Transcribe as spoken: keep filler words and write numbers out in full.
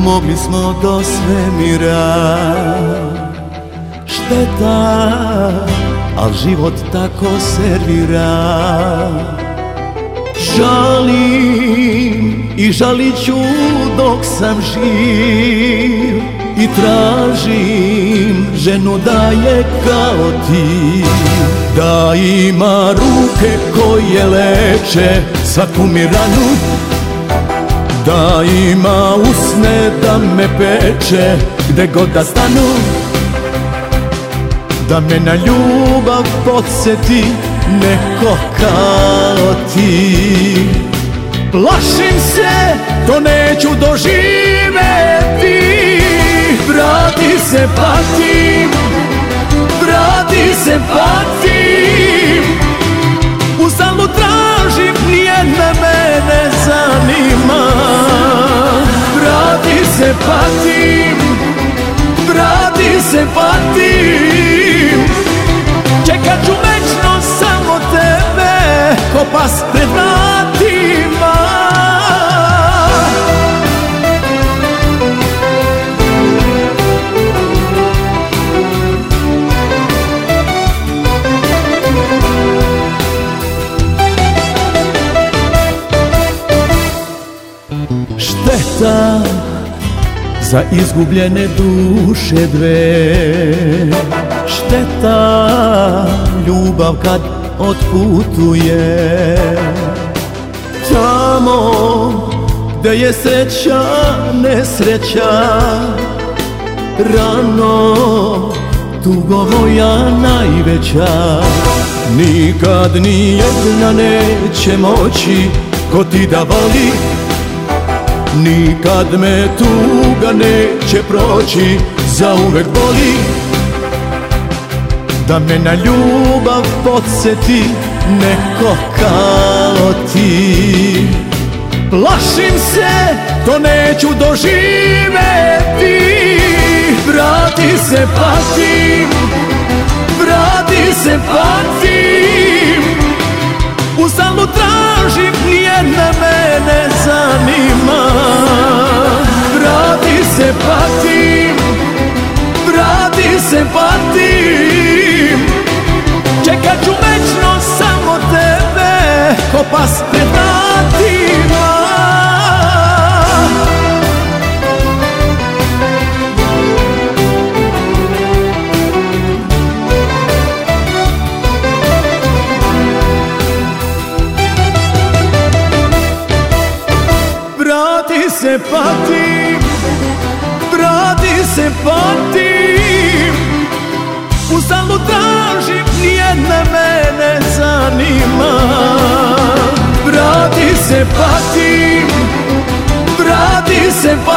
mogli smo do svemira. Šteta, al život tako servira. Žalim i žalit ću dok sam živ i tražim ženu da je kao ti, da ima ruke koje leče svaku mi ranu, da ima usne da me peče gde god da stanu, da me na ljubav podsjeti neko kao ti. Plašim se, to neću doživeti. Vrati se, patim, vrati se, patim. Uzalud tražim, nijedna me ne zanima. Vrati se, patim, vrati se, patim. Čekat ću večno samo tebe, ko pas pred vratima. Šteta za izgubljene duše dve, šteta ljubav kad otputuje. Tamo gde je sreća nesreća, rano tugo moja najveća. Nikad nijedna neće moći ko ti da voli, nikad me tuga neće proći, zauvek boli. Da me na ljubav podsjeti neko kao ti. Plašim se, to neću doživeti. Vrati se, patim, vrati se, patim. Uzalud tražim, nijedna me ne zanima. Vrati se, patim, vrati se, patim. Čekat ću večno samo tebe, ko pas pred vratima. Vrati se, patim, vrati se, patim. Uzalud tražim, nijedna me ne zanima. Vrati se, patim, vrati se, patim.